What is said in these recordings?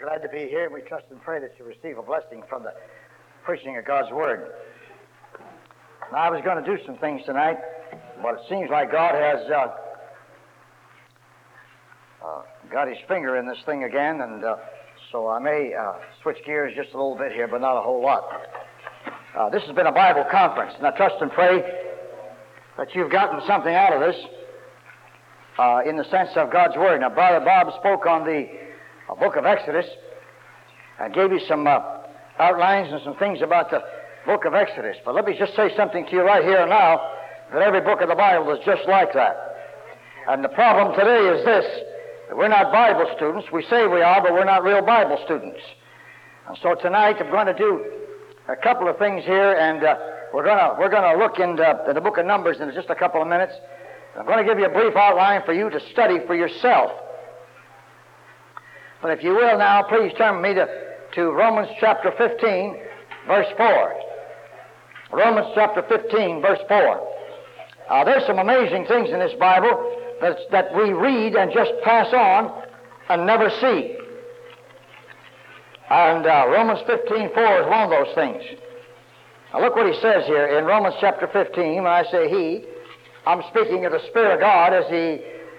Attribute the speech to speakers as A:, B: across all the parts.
A: glad to be here, and we trust and pray that you receive a blessing from the preaching of God's Word. Now, I was going to do some things tonight, but it seems like God has got his finger in this thing again, and so I may switch gears just a little bit here, but not a whole lot. This has been a Bible conference, and I trust and pray that you've gotten something out of this in the sense of God's Word. Now, Brother Bob spoke on the book of Exodus and gave you some outlines and some things about the book of Exodus. But let me just say something to you right here and now, that every book of the Bible is just like that. And the problem today is this, that we're not Bible students. We say we are, but we're not real Bible students. And so tonight I'm going to do a couple of things here, and we're going to look into the book of Numbers in just a couple of minutes. I'm going to give you a brief outline for you to study for yourself. But if you will now, please turn with me to Romans chapter 15, verse 4. Romans chapter 15, verse 4. There's some amazing things in this Bible that we read and just pass on and never see. And Romans 15:4 is one of those things. Now look what he says here in Romans chapter 15. When I say he, I'm speaking of the Spirit of God as he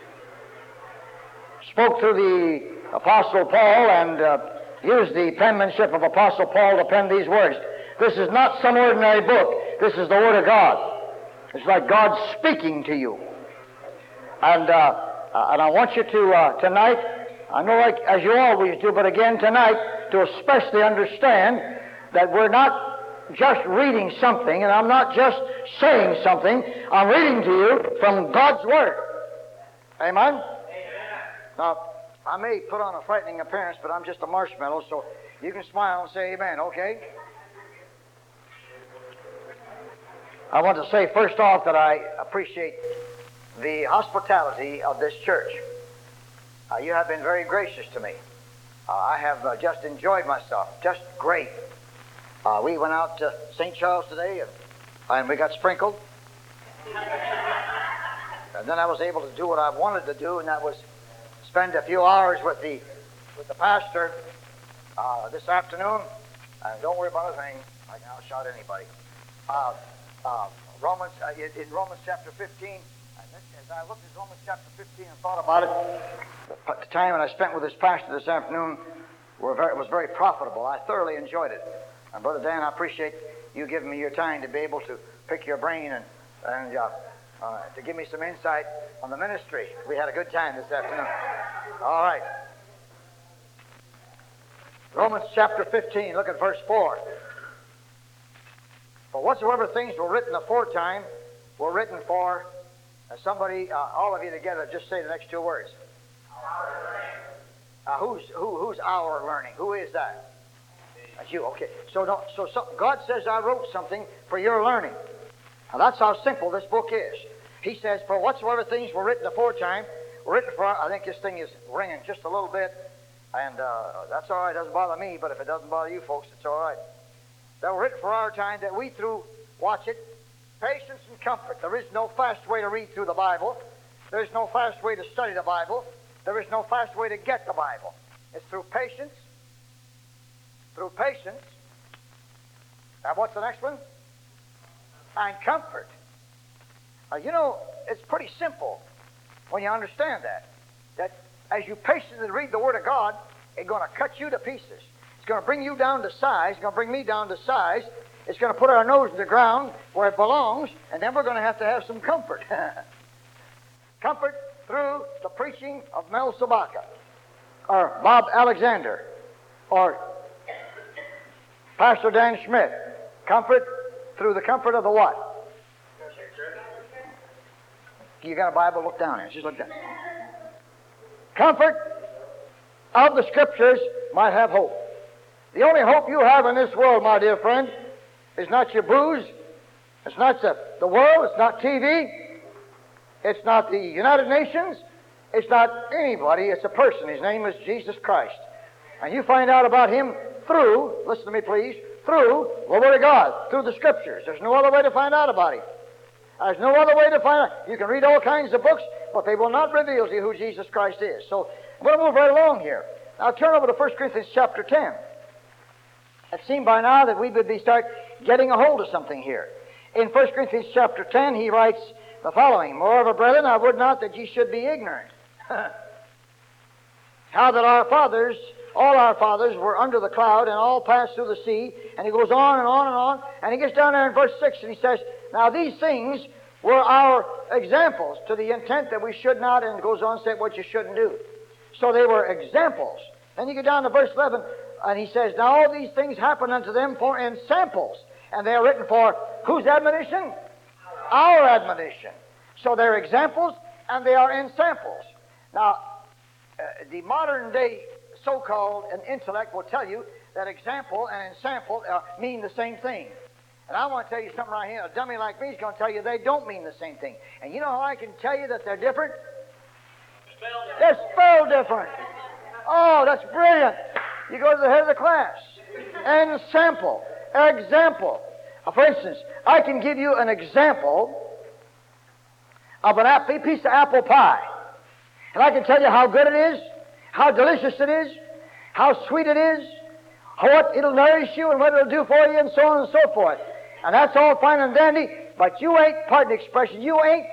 A: spoke through the Apostle Paul and used the penmanship of Apostle Paul to pen these words. This is not some ordinary book. This is the Word of God. It's like God speaking to you. And I want you to, tonight, I know like as you always do, but again tonight, to especially understand that we're not just reading something, and I'm not just saying something. I'm reading to you from God's Word. Amen? Amen. Now, I may put on a frightening appearance, but I'm just a marshmallow, so you can smile and say amen, okay? I want to say first off that I appreciate the hospitality of this church. You have been very gracious to me. I have just enjoyed myself, just great. We went out to St. Charles today, and we got sprinkled. And then I was able to do what I wanted to do, and that was spend a few hours with the pastor this afternoon. And don't worry about a thing. I can outshot anybody. In Romans chapter 15, as I looked at Romans chapter 15 and thought about it, the time that I spent with this pastor this afternoon was very profitable. I thoroughly enjoyed it. And Brother Dan, I appreciate you giving me your time to be able to pick your brain and to give me some insight on the ministry. We had a good time this afternoon. All right. Romans chapter 15, look at verse 4. For whatsoever things were written aforetime were written for somebody, all of you together, just say the next two words. Who's our learning? Who is that? That's you, okay. So God says, I wrote something for your learning. Now that's how simple this book is. He says, for whatsoever things were written aforetime were written for, I think this thing is ringing just a little bit, and that's all right, it doesn't bother me, but if it doesn't bother you folks, it's all right. That were written for our time, that we through, watch it, patience and comfort. There is no fast way to read through the Bible. There is no fast way to study the Bible. There is no fast way to get the Bible. It's through patience. Through patience. Now what's the next one? And comfort. You know, it's pretty simple when you understand that. That as you patiently read the Word of God, it's going to cut you to pieces. It's going to bring you down to size. It's going to bring me down to size. It's going to put our nose in the ground where it belongs, and then we're going to have some comfort. Comfort through the preaching of Mel Sabaka, or Bob Alexander, or Pastor Dan Schmidt. Comfort through the comfort of the what? You got a Bible? Look down here. Just look down. Comfort of the Scriptures might have hope. The only hope you have in this world, my dear friend, is not your booze. It's not the world. It's not TV. It's not the United Nations. It's not anybody. It's a person. His name is Jesus Christ. And you find out about Him through, listen to me please, through the Word of God, through the Scriptures. There's no other way to find out about Him. There's no other way to find out. You can read all kinds of books, but they will not reveal to you who Jesus Christ is. So I'm going to move right along here. Now turn over to 1 Corinthians chapter 10. It seemed by now that we would start getting a hold of something here. In 1 Corinthians chapter 10, he writes the following, Moreover, brethren, I would not that ye should be ignorant. How that our fathers, all our fathers, were under the cloud and all passed through the sea. And he goes on and on and on. And he gets down there in verse 6 and he says, Now these things were our examples to the intent that we should not, and goes on to say what you shouldn't do. So they were examples. Then you get down to verse 11 and he says, Now all these things happen unto them for in samples. And they are written for whose admonition? Our admonition. So they're examples and they are in samples. Now, the modern day so-called intellect will tell you that example and sample mean the same thing. And I want to tell you something right here. A dummy like me is going to tell you they don't mean the same thing. And you know how I can tell you that they're different? They're spelled different. Oh, that's brilliant. You go to the head of the class. And sample. Example. For instance, I can give you an example of a piece of apple pie. And I can tell you how good it is, how delicious it is, how sweet it is, what it'll nourish you and what it'll do for you, and so on and so forth. And that's all fine and dandy, but you ain't, pardon the expression, you ain't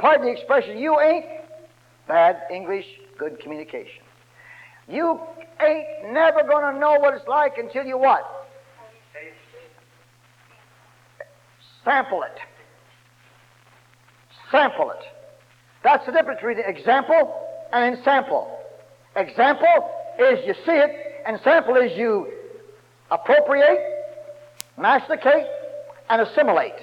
A: bad English, good communication. You ain't never going to know what it's like until you what? Sample it. Sample it. That's the difference between example and sample. Example is you see it, and sample is you appropriate, masticate, and assimilate.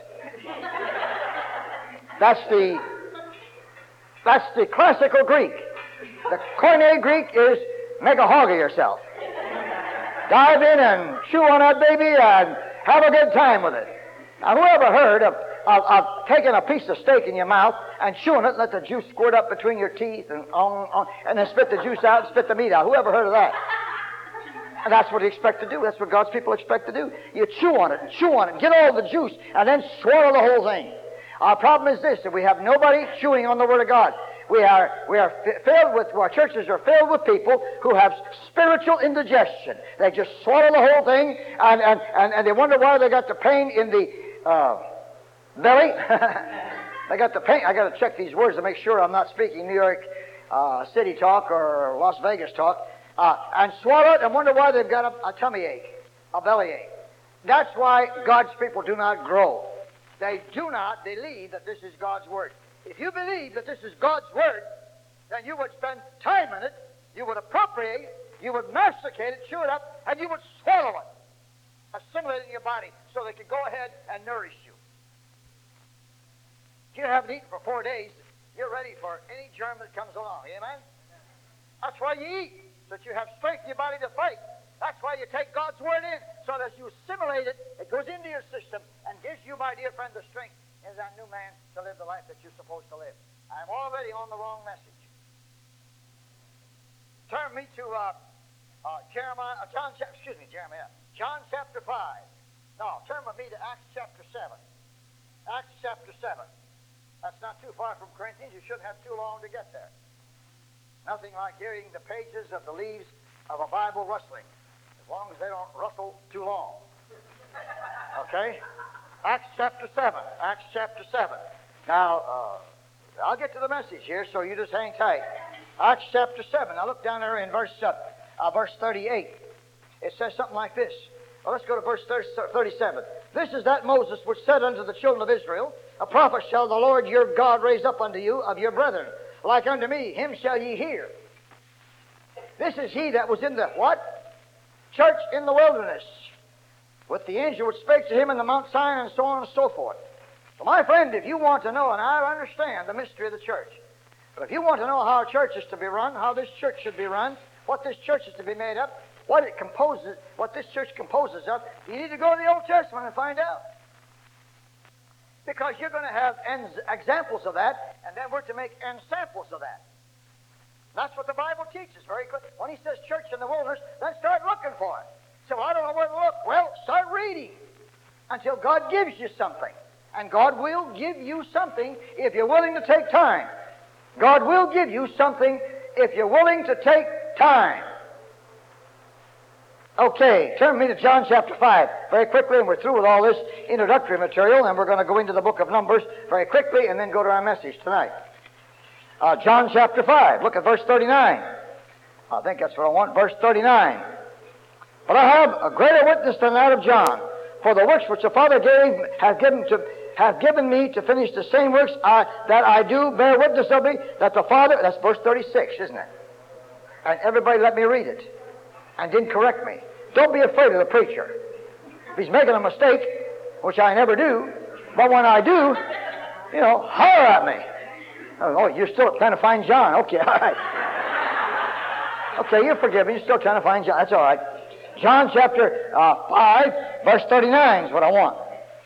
A: That's the classical Greek. The Koine Greek is make a hog of yourself. Dive in and chew on that baby and have a good time with it. Now, who ever heard of taking a piece of steak in your mouth and chewing it and let the juice squirt up between your teeth and then spit the juice out and spit the meat out? Who ever heard of that? And that's what you expect to do. That's what God's people expect to do. You chew on it and chew on it, get all the juice, and then swallow the whole thing. Our problem is this, that we have nobody chewing on the Word of God. We are filled with, our churches are filled with people who have spiritual indigestion. They just swallow the whole thing, and they wonder why they got the pain in the belly. They got the pain. I got to check these words to make sure I'm not speaking New York City talk or Las Vegas talk. And swallow it and wonder why they've got a tummy ache, a belly ache. That's why God's people do not grow. They do not believe that this is God's Word. If you believe that this is God's Word, then you would spend time in it, you would appropriate it, you would masticate it, chew it up, and you would swallow it, assimilate it in your body so they could go ahead and nourish you. If you haven't eaten for 4 days, you're ready for any germ that comes along. Amen? That's why you eat, so that you have strength in your body to fight. That's why you take God's Word in, so that as you assimilate it, it goes into your system and gives you, my dear friend, the strength in that new man to live the life that you're supposed to live. I'm already on the wrong message. Turn me to John chapter 5. No, turn with me to Acts chapter 7. Acts chapter 7. That's not too far from Corinthians. You shouldn't have too long to get there. Nothing like hearing the pages of the leaves of a Bible rustling, as long as they don't rustle too long. Okay? Acts chapter 7. Acts chapter 7. Now, I'll get to the message here, so you just hang tight. Acts chapter 7. Now look down there in verse 38. It says something like this. Well, let's go to verse 37. This is that Moses which said unto the children of Israel, A prophet shall the Lord your God raise up unto you of your brethren, like unto me, him shall ye hear. This is he that was in the what? Church in the wilderness, with the angel which spake to him in the Mount Sinai, and so on and so forth. So my friend, if you want to know, and I understand the mystery of the church, but if you want to know how a church is to be run, how this church should be run, what this church is to be made up, what this church composes of, you need to go to the Old Testament and find out. Because you're going to have examples of that, and then we're to make samples of that. That's what the Bible teaches very clearly. When he says church in the wilderness, then start looking for it. So I don't know where to look. Well, start reading until God gives you something. And God will give you something if you're willing to take time. God will give you something if you're willing to take time. Okay, turn me to John chapter 5 very quickly, and we're through with all this introductory material, and we're going to go into the book of Numbers very quickly and then go to our message tonight. John chapter 5, look at verse 39. I think that's what I want, verse 39. But I have a greater witness than that of John, for the works which the Father hath given me to finish the same works that I do bear witness of me, that the Father, that's verse 36, isn't it? And everybody let me read it, and didn't correct me. Don't be afraid of the preacher. If he's making a mistake, which I never do, but when I do, holler at me. Oh, you're still trying to find John. Okay, all right. Okay, you forgive me. You're still trying to find John. That's all right. John chapter 5, verse 39 is what I want.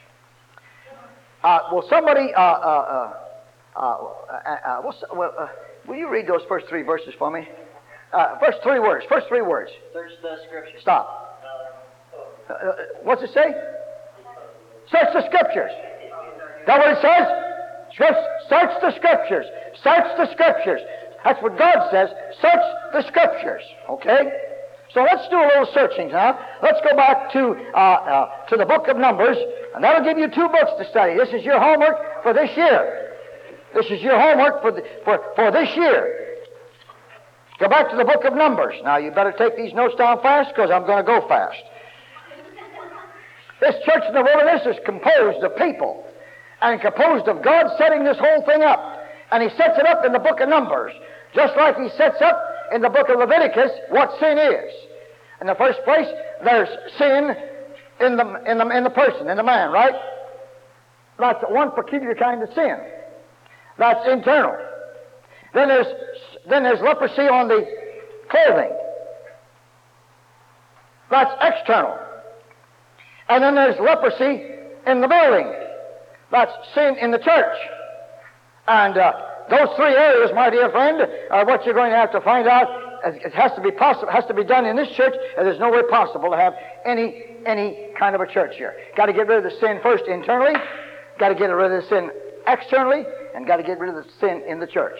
A: Will somebody, will you read those first three verses for me? First three words. Search
B: the Scriptures.
A: Stop. What's it say? Search the Scriptures. Is that what it says? Search the Scriptures. Search the Scriptures. That's what God says. Search the Scriptures. Okay? So let's do a little searching now. Let's go back to the book of Numbers, and that'll give you two books to study. This is your homework for this year. This is your homework for this year. Go back to the book of Numbers. Now, you better take these notes down fast, because I'm going to go fast. This church in the wilderness is composed of people, and composed of God setting this whole thing up. And He sets it up in the book of Numbers, just like He sets up in the book of Leviticus what sin is. In the first place, there's sin in the person, in the man, right? That's one peculiar kind of sin. That's internal. Then there's leprosy on the clothing. That's external. And then there's leprosy in the building. That's sin in the church. And those three areas, my dear friend, are what you're going to have to find out. It has to be possible. It has to be done in this church, and there's no way possible to have any kind of a church here. Got to get rid of the sin first internally. Got to get rid of the sin externally, and got to get rid of the sin in the church.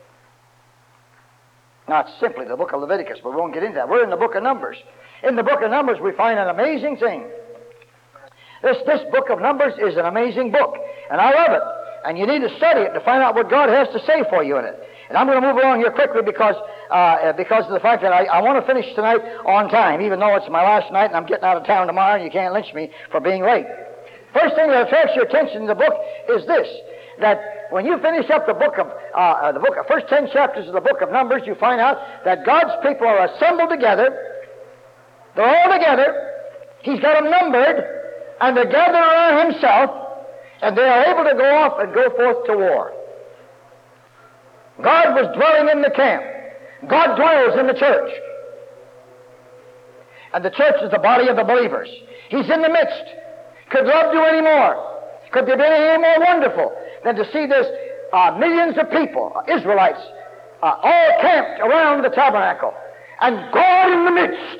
A: Now, it's simply the book of Leviticus, but we won't get into that. We're in the book of Numbers. In the book of Numbers, we find an amazing thing. This book of Numbers is an amazing book, and I love it. And you need to study it to find out what God has to say for you in it. And I'm going to move along here quickly because of the fact that I want to finish tonight on time, even though it's my last night and I'm getting out of town tomorrow and you can't lynch me for being late. First thing that attracts your attention in the book is this, that when you finish up the first 10 chapters of the book of Numbers, you find out that God's people are assembled together. They're all together. He's got them numbered, and they're gathered around Himself, and they are able to go off and go forth to war. God was dwelling in the camp. God dwells in the church. And the church is the body of the believers. He's in the midst. Could love do any more? Could there be any more wonderful than to see this millions of people, Israelites, all camped around the tabernacle, and God in the midst.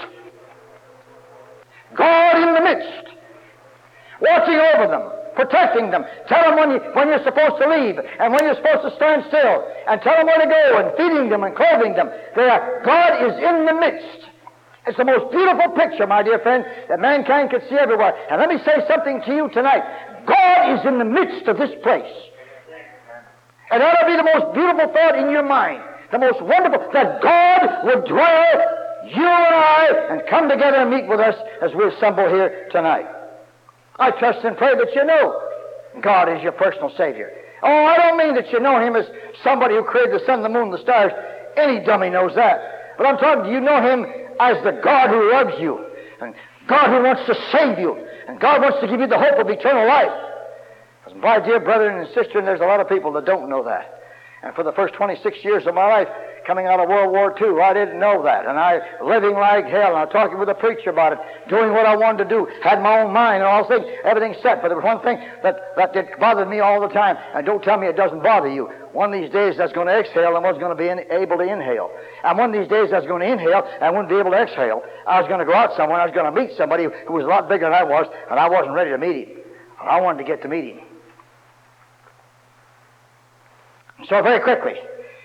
A: God in the midst, watching over them, protecting them. Tell them when you're supposed to leave and when you're supposed to stand still, and tell them where to go, and feeding them and clothing them. God is in the midst. It's the most beautiful picture, my dear friend, that mankind could see everywhere. And let me say something to you tonight. God is in the midst of this place. And that will be the most beautiful thought in your mind, the most wonderful, that God would dwell, you and I, and come together and meet with us as we assemble here tonight. I trust and pray that you know God is your personal Savior. Oh, I don't mean that you know Him as somebody who created the sun, the moon, the stars. Any dummy knows that. But I'm talking, you know Him as the God who loves you, and God who wants to save you, and God wants to give you the hope of eternal life. Because, my dear brother and sister, and there's a lot of people that don't know that. And for the first 26 years of my life, coming out of World War II, I didn't know that. And I living like hell, and I was talking with a preacher about it, doing what I wanted to do, had my own mind and all things, everything set. But there was one thing that bothered me all the time, and don't tell me it doesn't bother you. One of these days I was going to exhale and wasn't going to be able to inhale. And one of these days I was going to inhale and I wouldn't be able to exhale. I was going to go out somewhere, and I was going to meet somebody who was a lot bigger than I was, and I wasn't ready to meet him. I wanted to get to meet him. So very quickly,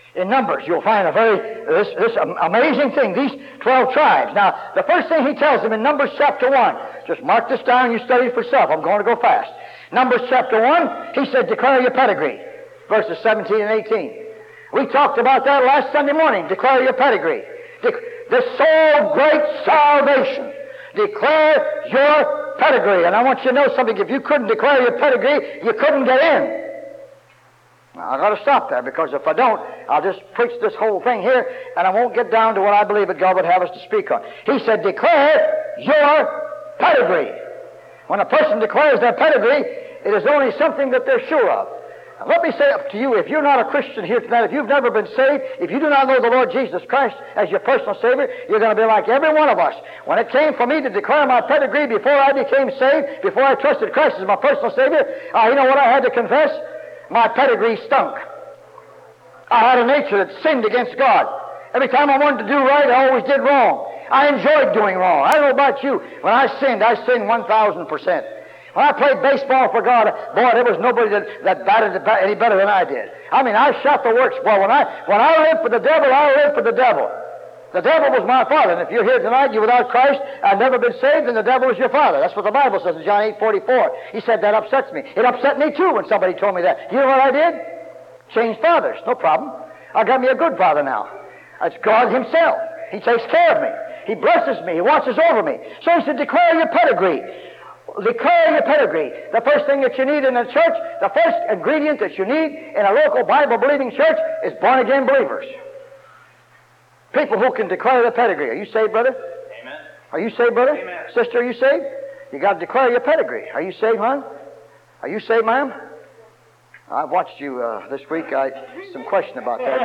A: In Numbers, you'll find this amazing thing, these 12 tribes. Now, the first thing he tells them in Numbers chapter 1, just mark this down, you study it for yourself. I'm going to go fast. Numbers chapter 1, he said, declare your pedigree. Verses 17 and 18. We talked about that last Sunday morning. Declare your pedigree. This so great salvation. Declare your pedigree. And I want you to know something. If you couldn't declare your pedigree, you couldn't get in. Now, I've got to stop there, because if I don't, I'll just preach this whole thing here, and I won't get down to what I believe that God would have us to speak on. He said, declare your pedigree. When a person declares their pedigree, it is only something that they're sure of. Now, let me say up to you, if you're not a Christian here tonight, if you've never been saved, if you do not know the Lord Jesus Christ as your personal Savior, you're going to be like every one of us. When it came for me to declare my pedigree before I became saved, before I trusted Christ as my personal Savior, you know what I had to confess? My pedigree stunk. I had a nature that sinned against God. Every time I wanted to do right, I always did wrong. I enjoyed doing wrong. I don't know about you. When I sinned 1,000%. When I played baseball for God, boy, there was nobody that batted any better than I did. I mean, I shot the works. Boy, when I lived for the devil, I lived for the devil. The devil was my father. And if you're here tonight, you're without Christ, I've never been saved, and the devil is your father. That's what the Bible says in John 8:44. He said that upsets me. It upset me too when somebody told me that. You know what I did? Changed fathers. No problem. I got me a good father now. It's God Himself. He takes care of me. He blesses me. He watches over me. So He said, declare your pedigree. Declare your pedigree. The first thing that you need in a church, the first ingredient that you need in a local Bible-believing church is born-again believers. People who can declare their pedigree. Are you saved, brother?
B: Amen.
A: Are you saved, brother?
B: Amen.
A: Sister, are you saved? You got to declare your pedigree. Are you saved, hon? Are you saved, ma'am? I've watched you this week. Some question about that.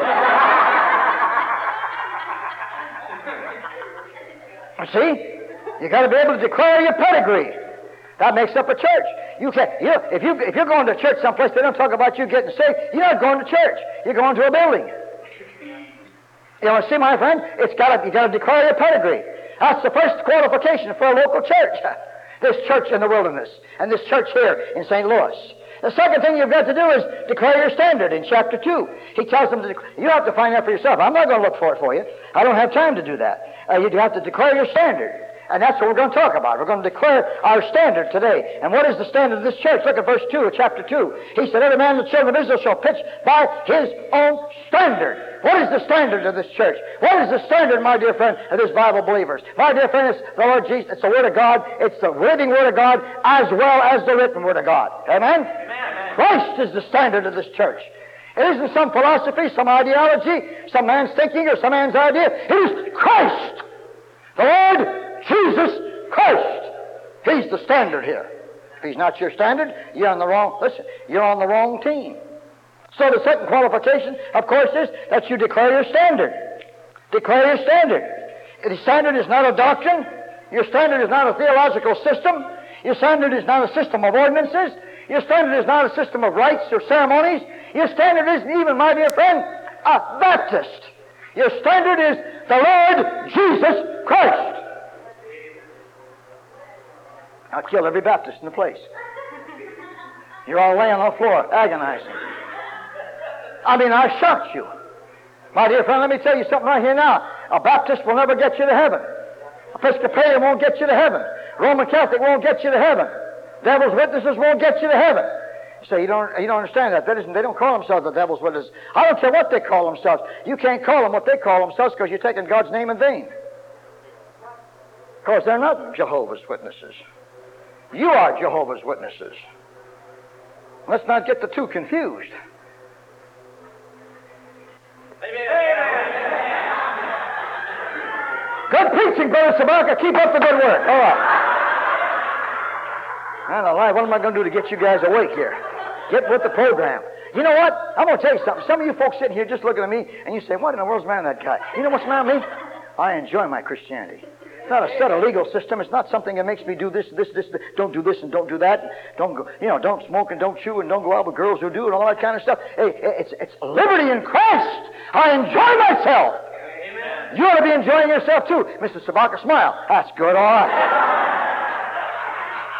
A: See? You got to be able to declare your pedigree. That makes up a church. You can't. If you're going to church someplace, they don't talk about you getting saved. You're not going to church. You're going to a building. You know, see, my friend, you got to declare your pedigree. That's the first qualification for a local church. This church in the wilderness, and this church here in St. Louis. The second thing you've got to do is declare your standard in chapter 2. He tells them you have to find out for yourself. I'm not going to look for it for you. I don't have time to do that. You have to declare your standard. And that's what we're going to talk about. We're going to declare our standard today. And what is the standard of this church? Look at verse 2 of chapter 2. He said, every man in the children of Israel shall pitch by his own standard. What is the standard of this church? What is the standard, my dear friend, of this Bible believers? My dear friend, it's the Lord Jesus. It's the Word of God. It's the living Word of God as well as the written Word of God. Amen?
B: Amen.
A: Christ is the standard of this church. It isn't some philosophy, some ideology, some man's thinking, or some man's idea. It is Christ. The Lord Jesus Christ. He's the standard here. If He's not your standard, you're on the wrong team. So the second qualification, of course, is that you declare your standard. Declare your standard. The standard is not a doctrine. Your standard is not a theological system. Your standard is not a system of ordinances. Your standard is not a system of rites or ceremonies. Your standard isn't even, my dear friend, a Baptist. Your standard is the Lord Jesus Christ. I'll kill every Baptist in the place. You're all laying on the floor, agonizing. I mean, I shocked you. My dear friend, let me tell you something right here now. A Baptist will never get you to heaven. Episcopalian won't get you to heaven. Roman Catholic won't get you to heaven. Devil's Witnesses won't get you to heaven. You say, you don't understand that. They don't call themselves the Devil's Witnesses. I don't care what they call themselves. You can't call them what they call themselves because you're taking God's name in vain. Because they're not Jehovah's Witnesses. You are Jehovah's Witnesses. Let's not get the two confused.
B: Amen.
A: Good preaching, Brother Sabaka. Keep up the good work. All right. Man alive, what am I going to do to get you guys awake here? Get with the program. You know what? I'm going to tell you something. Some of you folks sitting here just looking at me, and you say, what in the world's the matter with that guy? You know what's the matter with me? I enjoy my Christianity. It's not a set of legal system. It's not something that makes me do this. Don't do this and don't do that. Don't go, don't smoke and don't chew and don't go out with girls who do and all that kind of stuff. Hey, it's liberty in Christ. I enjoy myself. Amen. You ought to be enjoying yourself too. Mrs. Sabaka, smile. That's good, all right.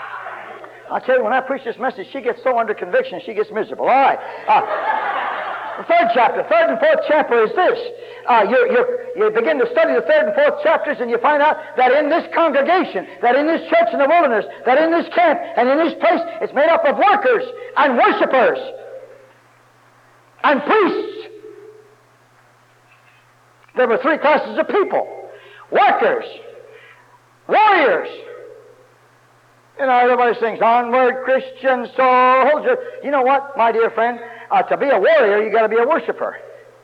A: I'll tell you, when I preach this message, she gets so under conviction, she gets miserable. All right. The third chapter, third and fourth chapter is this. You begin to study the third and fourth chapters, and you find out that in this congregation, that in this church in the wilderness, that in this camp, and in this place, it's made up of workers and worshipers and priests. There were three classes of people: workers, warriors. You know, everybody sings, "Onward, Christian soldier." You know what, my dear friend? To be a warrior, you got to be a worshiper.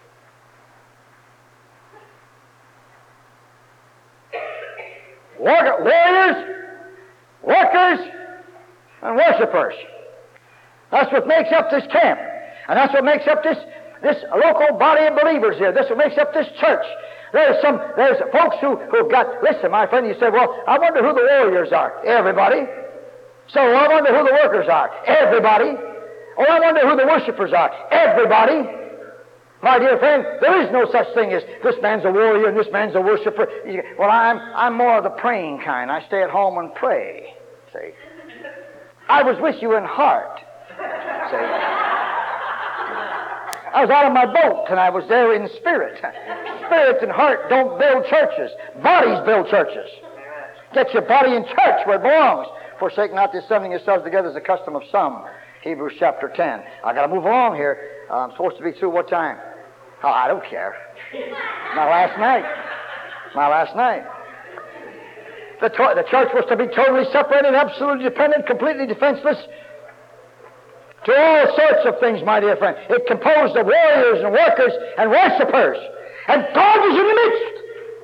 A: Warriors, workers, and worshipers. That's what makes up this camp. And that's what makes up this local body of believers here. That's what makes up this church. There's folks who've got, listen, my friend, you say, well, I wonder who the warriors are. Everybody. So I wonder who the workers are. Everybody. Oh, I wonder who the worshipers are. Everybody. My dear friend, there is no such thing as this man's a warrior and this man's a worshiper. Well, I'm more of the praying kind. I stay at home and pray. See? I was with you in heart. See? I was out of my boat and I was there in spirit. Spirit and heart don't build churches. Bodies build churches. Get your body in church where it belongs. Forsake not the assembling yourselves together as the custom of some. Hebrews chapter 10. I got to move along here. I'm supposed to be through what time? Oh, I don't care. My last night. The church was to be totally separated, absolutely dependent, completely defenseless to all sorts of things, my dear friend. It composed of warriors and workers and worshipers. And God was in the midst.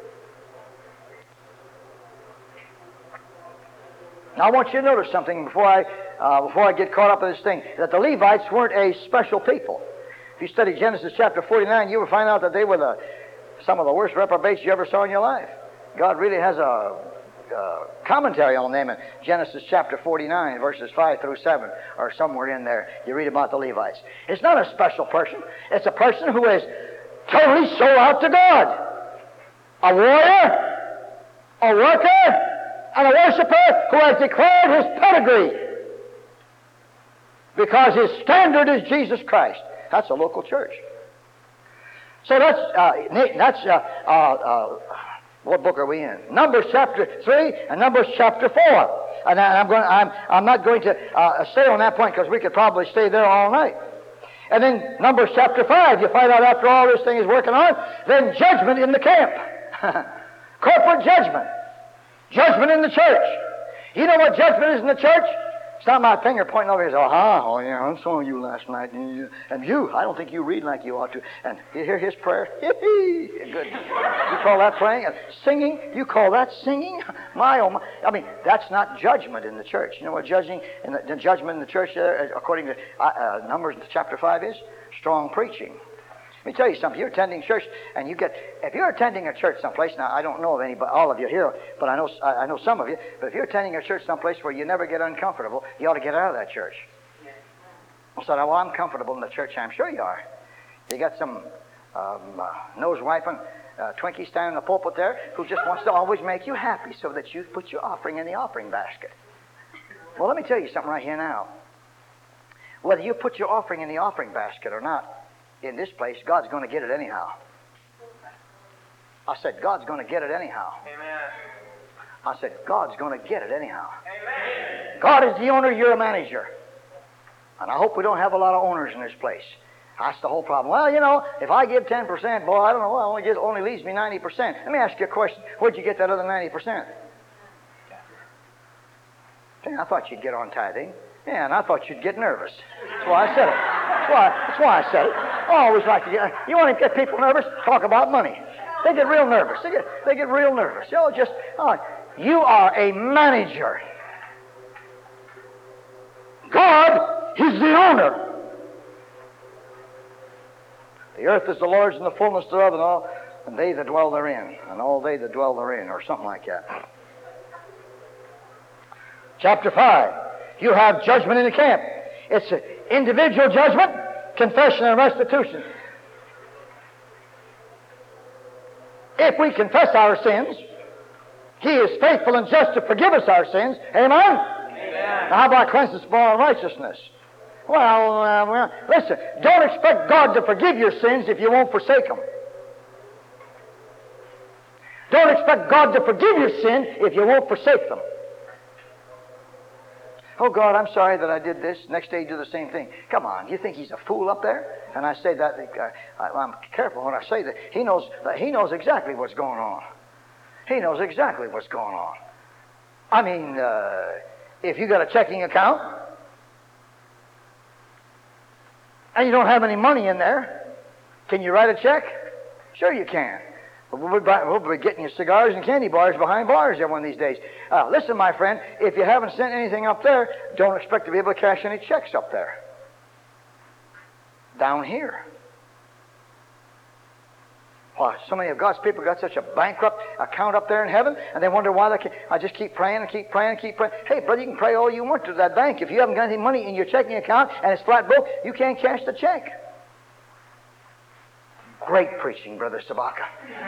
A: Now, I want you to notice something before I get caught up in this thing, that the Levites weren't a special people. If you study Genesis chapter 49, you will find out that they were some of the worst reprobates you ever saw in your life. God really has a commentary on them in Genesis chapter 49, verses 5 through 7, or somewhere in there. You read about the Levites. It's not a special person. It's a person who is totally sold out to God. A warrior, a worker, and a worshiper who has declared his pedigree. Because his standard is Jesus Christ. That's a local church. So what book are we in? Numbers chapter 3 and Numbers chapter 4. And I'm not going to stay on that point because we could probably stay there all night. And then Numbers chapter 5, you find out after all this thing is working on, then judgment in the camp. Corporate judgment. Judgment in the church. You know what judgment is in the church? It's not my finger pointing over here. Oh, yeah, I saw you last night. And you, I don't think you read like you ought to. And you hear his prayer? Good. You call that praying? And singing? You call that singing? My, oh my. I mean, that's not judgment in the church. You know what judgment in the church, according to Numbers chapter 5 is? Strong preaching. Let me tell you something. You're attending church, and if you're attending a church someplace, now I don't know of anybody, all of you here, but I know some of you. But if you're attending a church someplace where you never get uncomfortable, you ought to get out of that church. I said, well, I'm comfortable in the church. I'm sure you are. You got some nose wiping Twinkie standing in the pulpit there who just wants to always make you happy so that you put your offering in the offering basket. Well, let me tell you something right here now. Whether you put your offering in the offering basket or not, in this place, God's going to get it anyhow. I said, God's going to get it anyhow.
B: Amen.
A: I said, God's going to get it anyhow.
B: Amen.
A: God is the owner, you're a manager. And I hope we don't have a lot of owners in this place. That's the whole problem. Well, you know, if I give 10%, boy, I don't know, it only leaves me 90%. Let me ask you a question. Where'd you get that other 90%? I thought you'd get on tithing. Yeah, and I thought you'd get nervous. That's why I said it. That's why I said it. I always like to get... You want to get people nervous? Talk about money. They get real nervous. They get real nervous. You are a manager. God is the owner. The earth is the Lord's and the fullness thereof, and they that dwell therein, and all they that dwell therein, or something like that. Chapter 5. You have judgment in the camp. It's individual judgment, confession, and restitution. If we confess our sins, He is faithful and just to forgive us our sins. Amen?
B: Amen.
A: Now, how about cleanse us from all unrighteousness? Well, listen, don't expect God to forgive your sins if you won't forsake them. Don't expect God to forgive your sin if you won't forsake them. Oh, God, I'm sorry that I did this. Next day you do the same thing. Come on, you think He's a fool up there? And I say that, I'm careful when I say that. He knows exactly what's going on. He knows exactly what's going on. I mean, if you got a checking account, and you don't have any money in there, can you write a check? Sure you can. But we'll be getting you cigars and candy bars behind bars there one of these days. Listen, my friend, if you haven't sent anything up there, don't expect to be able to cash any checks up there. Down here. Why, so many of God's people got such a bankrupt account up there in heaven, and they wonder why they can't. I just keep praying and keep praying and keep praying. Hey, brother, you can pray all you want to that bank. If you haven't got any money in your checking account and it's flat broke, you can't cash the check. Great preaching, Brother Sabaka.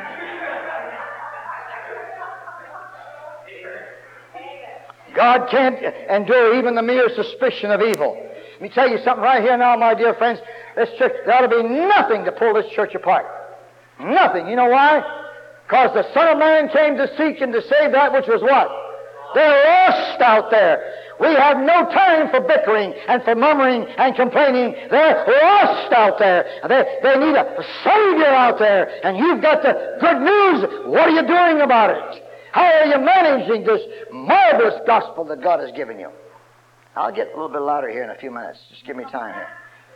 A: God can't endure even the mere suspicion of evil. Let me tell you something right here now, my dear friends. This church, there ought to be nothing to pull this church apart. Nothing. You know why? Because the Son of Man came to seek and to save that which was what? They're lost out there. We have no time for bickering and for murmuring and complaining. They're lost out there. They need a Savior out there. And you've got the good news. What are you doing about it? How are you managing this marvelous gospel that God has given you? I'll get a little bit louder here in a few minutes. Just give me time here.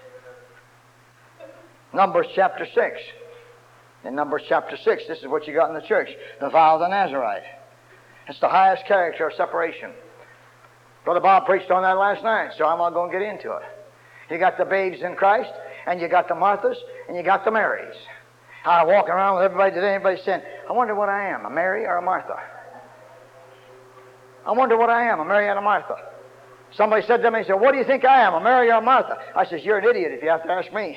A: Numbers chapter 6. In Numbers chapter 6, this is what you got in the church. The vow of the Nazarite. It's the highest character of separation. Brother Bob preached on that last night, so I'm not going to get into it. You got the babes in Christ, and you got the Marthas, and you got the Marys. I walk around with everybody today, everybody's saying, I wonder what I am, a Mary or a Martha? I wonder what I am, a Mary and a Martha. Somebody said to me, he said, what do you think I am, a Mary or a Martha? I says, you're an idiot if you have to ask me.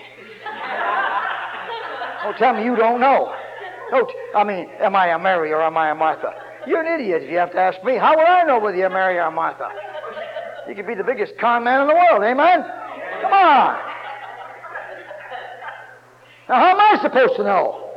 A: Don't tell me you don't know. Am I a Mary or am I a Martha? You're an idiot if you have to ask me. How will I know whether you're a Mary or a Martha? You could be the biggest con man in the world, amen? Come on. Now, how am I supposed to know?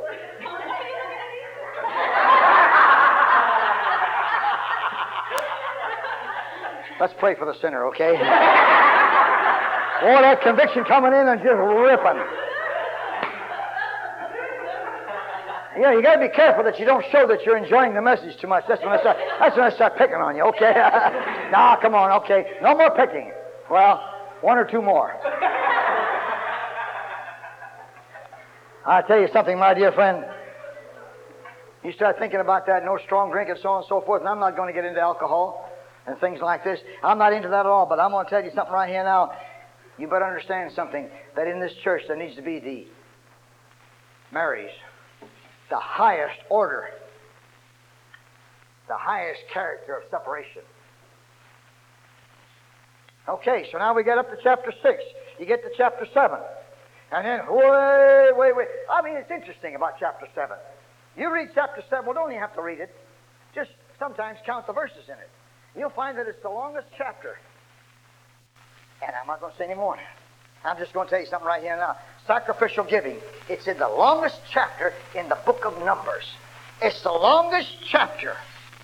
A: Let's pray for the sinner, okay? Boy, that conviction coming in and just ripping. Yeah, you got to be careful that you don't show that you're enjoying the message too much. That's when I start picking on you, okay? Nah, come on, okay. No more picking. Well, one or two more. I'll tell you something, my dear friend. You start thinking about that, no strong drink and so on and so forth, and I'm not going to get into alcohol and things like this. I'm not into that at all, but I'm going to tell you something right here now. You better understand something, that in this church there needs to be the Marys, the highest order, the highest character of separation. Okay, so now we get up to chapter 6. You get to chapter 7. And then, wait. I mean, it's interesting about chapter 7. You read chapter 7, well, don't even have to read it. Just sometimes count the verses in it. You'll find that it's the longest chapter. And I'm not going to say any more. I'm just going to tell you something right here now. Sacrificial giving. It's in the longest chapter in the book of Numbers. It's the longest chapter.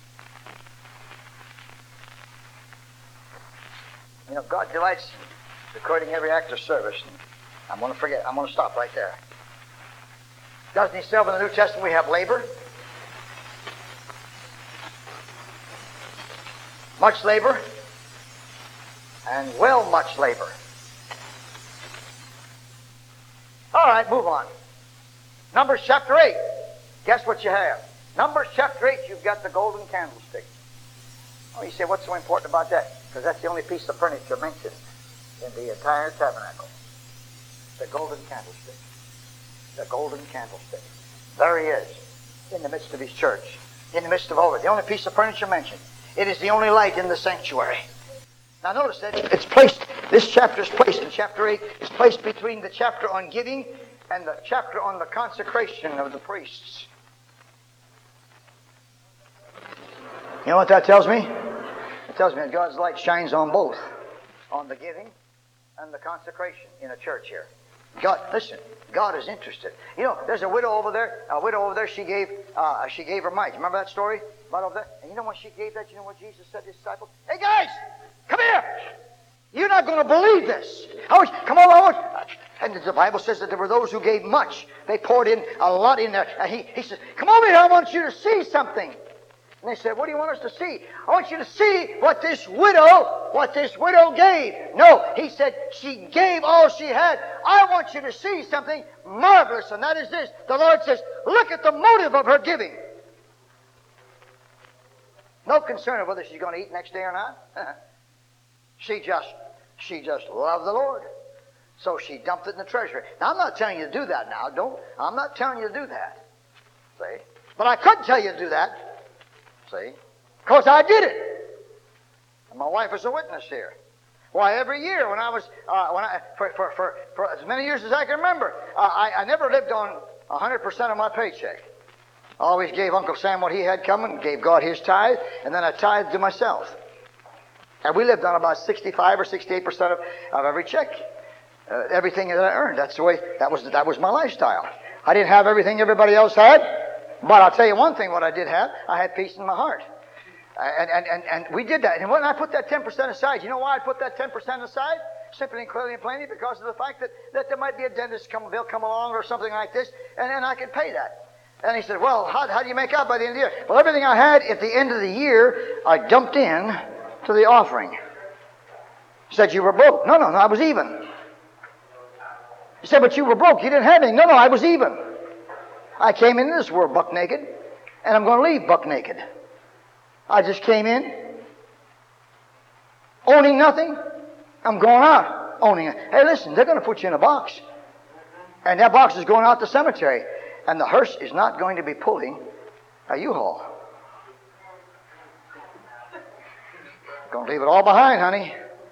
A: You know, God delights in recording every act of service. I'm going to stop right there. Doesn't He say in the New Testament we have labor? Much labor. And much labor. All right, move on. Numbers chapter 8. Guess what you have? Numbers chapter 8, you've got the golden candlestick. Oh, you say, what's so important about that? Because that's the only piece of furniture mentioned in the entire tabernacle. The golden candlestick. The golden candlestick. There he is, in the midst of His church, in the midst of all of it. The only piece of furniture mentioned. It is the only light in the sanctuary. Now notice that it's placed, this chapter is placed in chapter 8, is placed between the chapter on giving and the chapter on the consecration of the priests. You know what that tells me? It tells me that God's light shines on both. On the giving and the consecration in a church here. God, listen, God is interested. You know, there's a widow over there. She gave her mite. Remember that story about over there? And you know when she gave that, you know what Jesus said to his disciples? Hey guys, come here. You're not going to believe this. Come on. And the Bible says that there were those who gave much. They poured in a lot in there. And he said, come over here, I want you to see something. And they said, what do you want us to see? I want you to see what this widow gave. No, he said, she gave all she had. I want you to see something marvelous, and that is this. The Lord says, look at the motive of her giving. No concern of whether she's going to eat next day or not. She just loved the Lord. So she dumped it in the treasury. Now, I'm not telling you to do that now. I'm not telling you to do that. See? But I could tell you to do that. See? Because I did it. And my wife is a witness here. Why, every year when I was, for as many years as I can remember, I never lived on 100% of my paycheck. I always gave Uncle Sam what he had coming, gave God his tithe, and then I tithed to myself. And we lived on about 65 or 68% of every check. Everything that I earned. That's the way, that was my lifestyle. I didn't have everything everybody else had, but I'll tell you one thing what I did have. I had peace in my heart. And we did that. And when I put that 10% aside, you know why I put that 10% aside? Simply and clearly and plainly because of the fact that there might be a dentist bill come along or something like this, and then I could pay that. And he said, well, how do you make out by the end of the year? Well, everything I had at the end of the year, I dumped in to the offering. He said, you were broke. No, I was even. He said, but you were broke. You didn't have anything. No, I was even. I came into this world buck naked, and I'm going to leave buck naked. I just came in owning nothing. I'm going out owning it. Hey, listen, they're going to put you in a box. And that box is going out the cemetery. And the hearse is not going to be pulling a U-Haul. Going to leave it all behind, honey.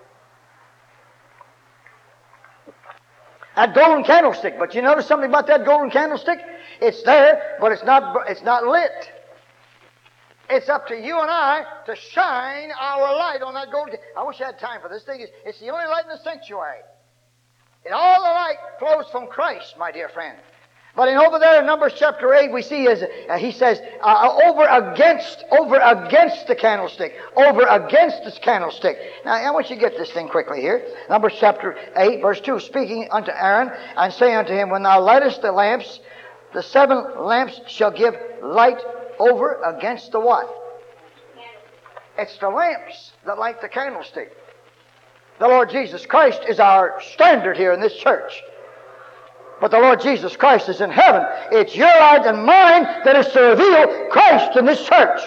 A: That golden candlestick. But you notice something about that golden candlestick? It's there, but it's not lit. It's up to you and I to shine our light on that golden. I wish I had time for this thing. It's the only light in the sanctuary. And all the light flows from Christ, my dear friend. But over there in Numbers chapter 8, we see he says, over against the candlestick. Over against this candlestick. Now, I want you to get this thing quickly here. Numbers chapter 8, verse 2, speaking unto Aaron, and say unto him, when thou lightest the lamps, the 7 lamps shall give light over against the what? It's the lamps that light the candlestick. The Lord Jesus Christ is our standard here in this church. But the Lord Jesus Christ is in heaven. It's your light and mine that is to reveal Christ in this church.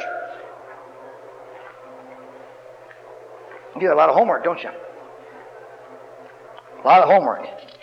A: You do a lot of homework, don't you? A lot of homework.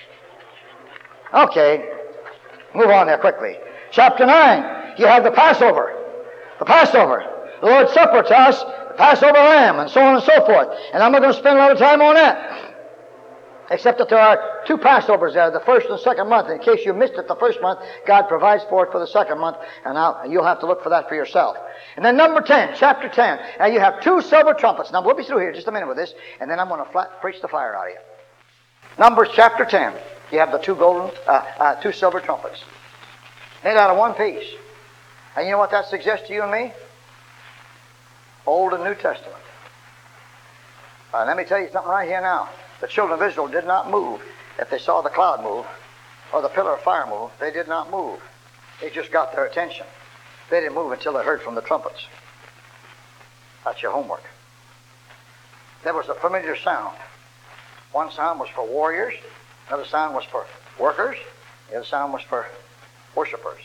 A: Okay, move on there quickly. Chapter 9, you have the Passover. The Passover. The Lord's Supper to us, the Passover lamb, and so on and so forth. And I'm not going to spend a lot of time on that. Except that there are 2 Passovers there, the first and second month. In case you missed it the first month, God provides for it for the second month, and now you'll have to look for that for yourself. And then number 10, chapter 10, and you have 2 silver trumpets. Now we'll be through here just a minute with this, and then I'm going to preach the fire out of you. Numbers chapter 10, you have the 2 silver trumpets, made out of one piece. And you know what that suggests to you and me? Old and New Testament. Let me tell you something right here now. The children of Israel did not move. If they saw the cloud move or the pillar of fire move, they did not move. It just got their attention. They didn't move until they heard from the trumpets. That's your homework. There was a familiar sound. One sound was for warriors. Another sound was for workers. The other sound was for worshipers.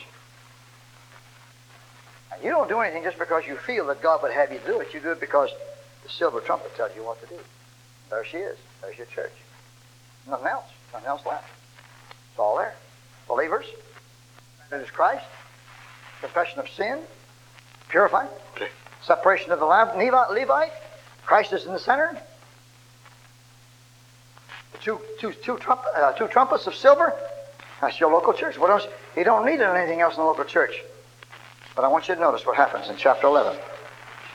A: And you don't do anything just because you feel that God would have you do it. You do it because the silver trumpet tells you what to do. There she is. There's your church. Nothing else. Nothing else left. It's all there. Believers. It is Christ. Confession of sin. Purified. Separation of the Levite. Christ is in the center. The two trumpets of silver. That's your local church. What else? You don't need anything else in the local church. But I want you to notice what happens in chapter 11.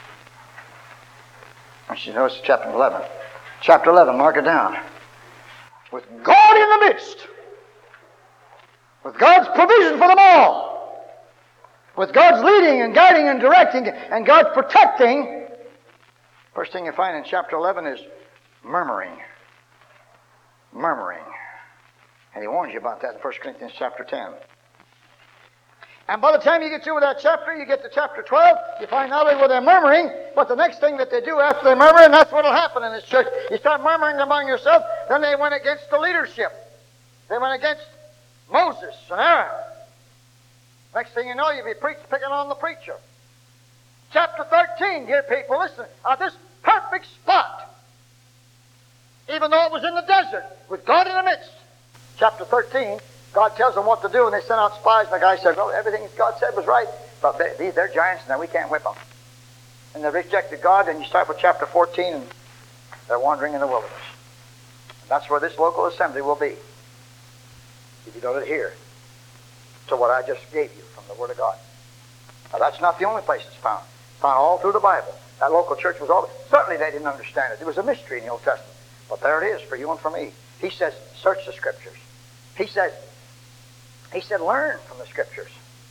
A: I want you to notice chapter 11. Chapter 11, mark it down. with God in the midst, with God's provision for them all, with God's leading and guiding and directing and God's protecting. First thing you find in chapter 11 is murmuring. Murmuring. And he warns you about that in 1 Corinthians chapter 10. And by the time you get through with that chapter, you get to chapter 12, you find not only were they murmuring, but the next thing that they do after they murmur, and that's what will happen in this church, you start murmuring among yourself, then they went against the leadership. They went against Moses and Aaron. Next thing you know, you'll be picking on the preacher. Chapter 13, dear people, listen, this perfect spot, even though it was in the desert, with God in the midst. Chapter 13, God tells them what to do, and they sent out spies, and the guy said, well, everything God said was right, but they're giants, and we can't whip them. And they rejected God, and you start with chapter 14, and they're wandering in the wilderness. And that's where this local assembly will be, if you don't adhere to what I just gave you from the Word of God. Now, that's not the only place it's found. It's found all through the Bible. That local church was all... Certainly they didn't understand it. It was a mystery in the Old Testament. But there it is for you and for me. He says, search the Scriptures. He said, learn from the Scriptures.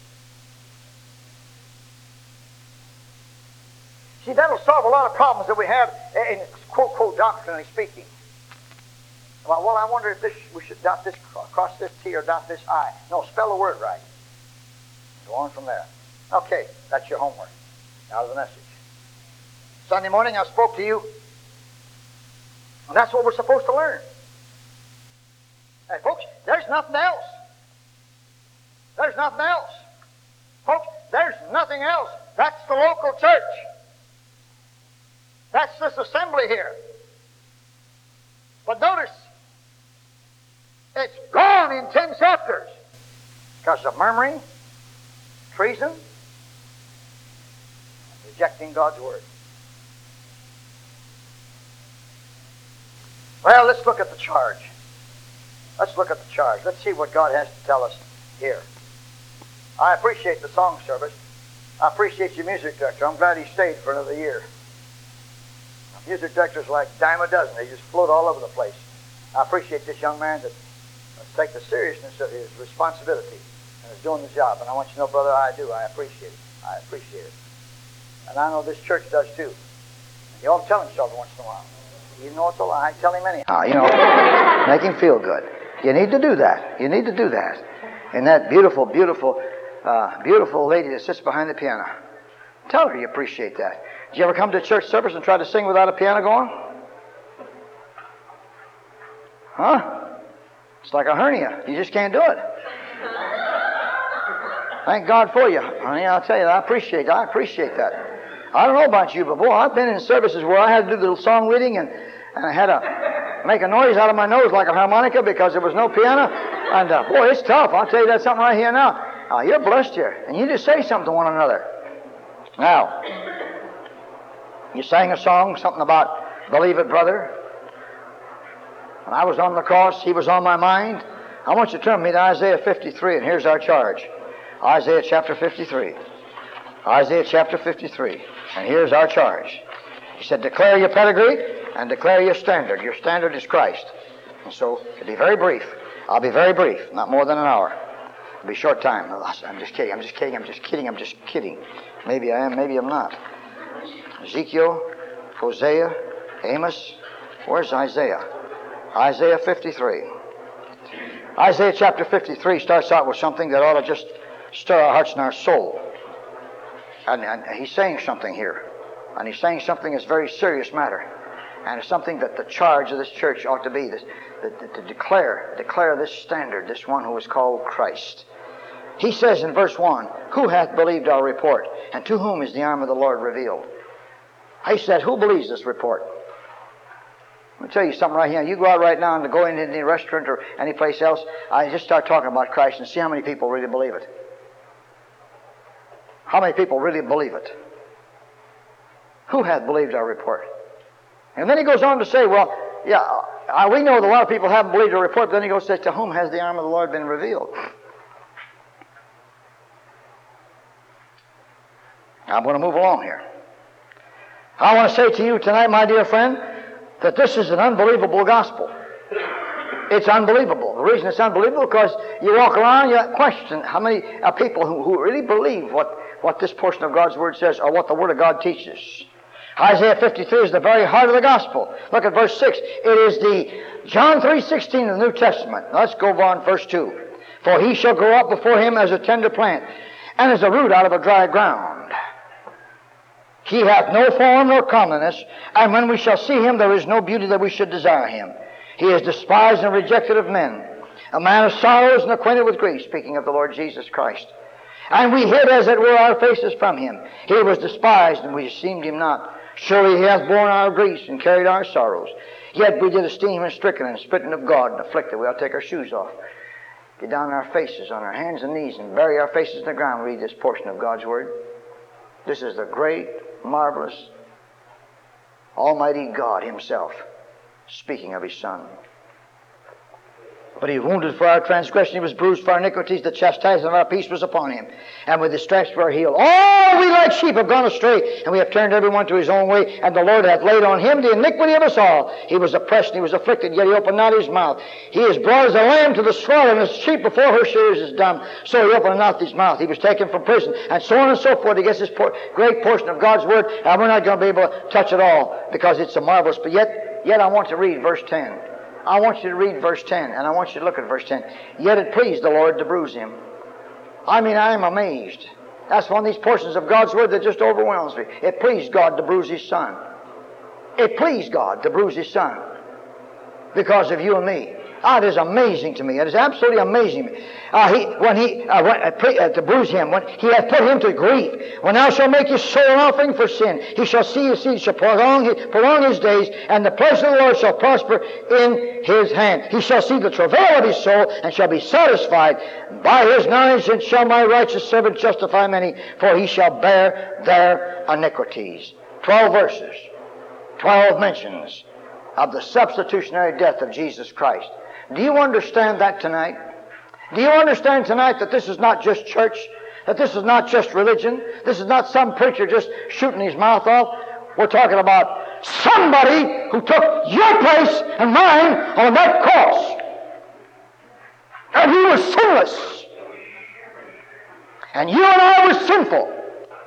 A: See, that'll solve a lot of problems that we have in, quote, doctrinally speaking. Well, I wonder if we should dot this, cross this T or dot this I. No, spell the word right. Go on from there. Okay, that's your homework. Now to the message. Sunday morning I spoke to you, and that's what we're supposed to learn. Hey, folks, there's nothing else. There's nothing else. Folks, there's nothing else. That's the local church. That's this assembly here. But notice, it's gone in 10 chapters because of murmuring, treason, rejecting God's Word. Well, let's look at the charge. Let's look at the charge. Let's see what God has to tell us here. I appreciate the song service. I appreciate your music director. I'm glad he stayed for another year. Music directors like a dime a dozen. They just float all over the place. I appreciate this young man that takes the seriousness of his responsibility and is doing the job. And I want you to know, brother, I do. I appreciate it. I appreciate it. And I know this church does too. And you ought to tell him so every once in a while. Even though it's a lie, tell him anyhow. Make him feel good. You need to do that. You need to do that. And that beautiful, beautiful, beautiful lady that sits behind the piano, tell her you appreciate that. Did you ever come to a church service and try to sing without a piano going? Huh? It's like a hernia. You just can't do it. Thank God for you, honey. I'll tell you, I appreciate that. I don't know about you, but boy, I've been in services where I had to do the song leading and I had to make a noise out of my nose like a harmonica because there was no piano. And boy, it's tough. I'll tell you that something right here now. You're blessed here. And you just say something to one another. Now, you sang a song, something about believe it, brother. When I was on the cross, he was on my mind. I want you to turn me to Isaiah 53, and here's our charge. Isaiah chapter 53. Isaiah chapter 53. And here's our charge. He said, declare your pedigree and declare your standard. Your standard is Christ. And so, to be very brief, I'll be very brief, not more than an hour. It'll be a short time. I'm just kidding. Maybe I am, maybe I'm not. Ezekiel, Hosea, Amos. Where's Isaiah? Isaiah 53. Isaiah chapter 53 starts out with something that ought to just stir our hearts and our soul. And he's saying something here. And he's saying something that's a very serious matter. And it's something that the charge of this church ought to be, to declare this standard, this one who is called Christ. He says in verse 1, who hath believed our report? And to whom is the arm of the Lord revealed? He said, who believes this report? Let me tell you something right here. You go out right now and go into any restaurant or any place else, I just start talking about Christ and see how many people really believe it. How many people really believe it? Who hath believed our report? And then he goes on to say, well, yeah, we know that a lot of people haven't believed our report, but then he goes and says, to whom has the arm of the Lord been revealed? I'm going to move along here. I want to say to you tonight, my dear friend, that this is an unbelievable gospel. It's unbelievable. The reason it's unbelievable because you walk around, you question how many people who really believe what this portion of God's Word says or what the Word of God teaches. Isaiah 53 is the very heart of the gospel. Look at verse 6. It is the John 3:16 of the New Testament. Now let's go on verse 2. For he shall grow up before him as a tender plant, and as a root out of a dry ground. He hath no form nor comeliness, and when we shall see him, there is no beauty that we should desire him. He is despised and rejected of men, a man of sorrows and acquainted with grief, speaking of the Lord Jesus Christ. And we hid, as it were, our faces from him. He was despised, and we esteemed him not. Surely he hath borne our griefs and carried our sorrows. Yet we did esteem him stricken and smitten of God and afflicted. We ought to take our shoes off, get down on our faces, on our hands and knees, and bury our faces in the ground and read this portion of God's Word. This is the great, marvelous, almighty God Himself speaking of His Son. But He was wounded for our transgression, He was bruised for our iniquities, the chastisement of our peace was upon Him, and with His stripes we are healed. All we like sheep have gone astray, and we have turned every one to his own way, and the Lord hath laid on Him the iniquity of us all. He was oppressed and He was afflicted, yet He opened not His mouth. He is brought as a lamb to the slaughter, and as a sheep before her shearers is dumb, so He opened not His mouth. He was taken from prison, and so on and so forth. He gets this great portion of God's Word, and we're not going to be able to touch it all, because it's so marvelous. But yet I want to read verse 10. I want you to read verse 10, and I want you to look at verse 10. Yet it pleased the Lord to bruise him. I mean, I am amazed. That's one of these portions of God's Word that just overwhelms me. It pleased God to bruise His Son. It pleased God to bruise His Son because of you and me. It is amazing to me. It is absolutely amazing to me. To bruise him, when He hath put him to grief, when thou shalt make his soul an offering for sin, he shall see his seed, shall prolong his days, and the pleasure of the Lord shall prosper in his hand. He shall see the travail of his soul, and shall be satisfied. By his knowledge shall my righteous servant justify many, for he shall bear their iniquities. 12 verses, 12 mentions of the substitutionary death of Jesus Christ. Do you understand that tonight? Do you understand tonight that this is not just church? That this is not just religion? This is not some preacher just shooting his mouth off? We're talking about somebody who took your place and mine on that cross. And He was sinless. And you and I were sinful.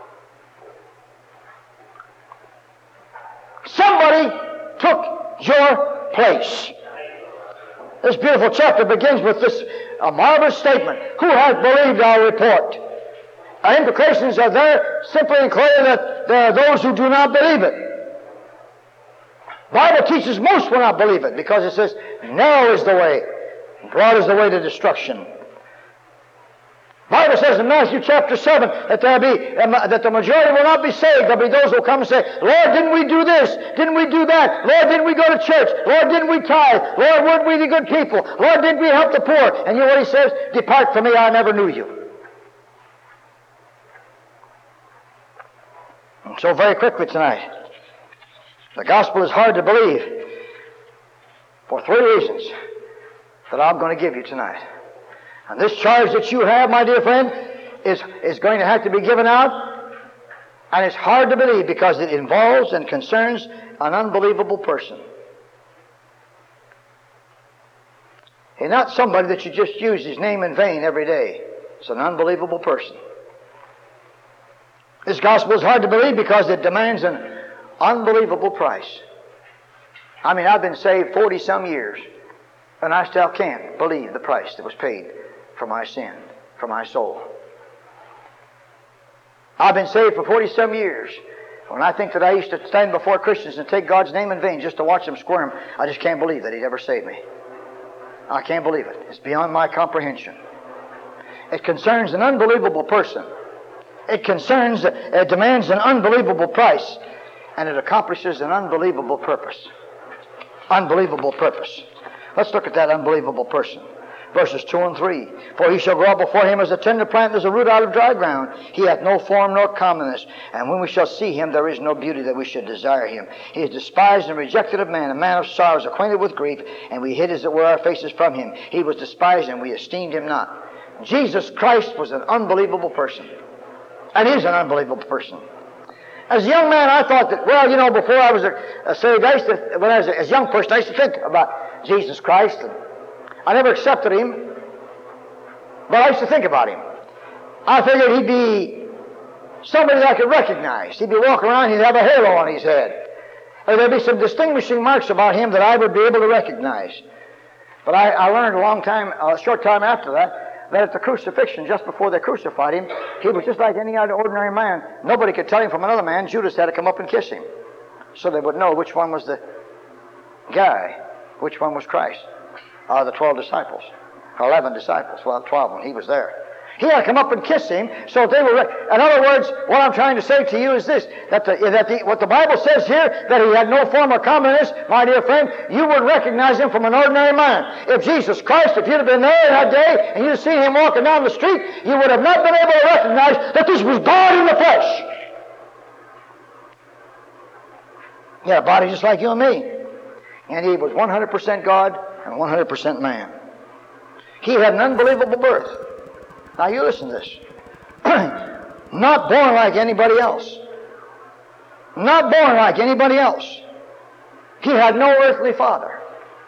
A: Somebody took your place. This beautiful chapter begins with this marvelous statement. Who hath believed our report? Our implications are there simply and clear that there are those who do not believe it. The Bible teaches most will not believe it because it says, narrow is the way, broad is the way to destruction. The Bible says in Matthew chapter 7 that the majority will not be saved. There'll be those who will come and say, Lord, didn't we do this? Didn't we do that? Lord, didn't we go to church? Lord, didn't we tithe? Lord, weren't we the good people? Lord, didn't we help the poor? And you know what He says? Depart from me, I never knew you. And so very quickly tonight, the gospel is hard to believe for 3 reasons that I'm going to give you tonight. And this charge that you have, my dear friend, is going to have to be given out. And it's hard to believe because it involves and concerns an unbelievable person. He's not somebody that you just use his name in vain every day. It's an unbelievable person. This gospel is hard to believe because it demands an unbelievable price. I mean, I've been saved 40-some years, and I still can't believe the price that was paid for my sin, for my soul. I've been saved for 40-some years. When I think that I used to stand before Christians and take God's name in vain just to watch them squirm, I just can't believe that He'd ever saved me. I can't believe it. It's beyond my comprehension. It concerns an unbelievable person. It demands an unbelievable price, and it accomplishes an unbelievable purpose. Unbelievable purpose. Let's look at that unbelievable person. Verses 2 and 3. For he shall grow up before him as a tender plant, as a root out of dry ground. He hath no form nor comeliness. And when we shall see him, there is no beauty that we should desire him. He is despised and rejected of man, a man of sorrows, acquainted with grief, and we hid as it were our faces from him. He was despised, and we esteemed him not. Jesus Christ was an unbelievable person. And is an unbelievable person. As a young man, I thought that, before I was saved, when I was a young person, I used to think about Jesus Christ and I never accepted him, but I used to think about him. I figured he'd be somebody that I could recognize. He'd be walking around, he'd have a halo on his head. Or there'd be some distinguishing marks about him that I would be able to recognize. But I learned a short time after that at the crucifixion, just before they crucified him, he was just like any other ordinary man. Nobody could tell him from another man. Judas had to come up and kiss him, so they would know which one was the guy, which one was Christ. The 12 disciples, or 11 disciples, well, 12 when he was there. He had to come up and kiss him, so they were. In other words, what I'm trying to say to you is this: what the Bible says here, that he had no form of comeliness, my dear friend, you would recognize him from an ordinary man. If Jesus Christ, if you'd have been there that day and you'd have seen him walking down the street, you would have not been able to recognize that this was God in the flesh. He had a body just like you and me, and he was 100% God and 100% man. He had an unbelievable birth. Now you listen to this. Not born like anybody else. Not born like anybody else. He had no earthly father.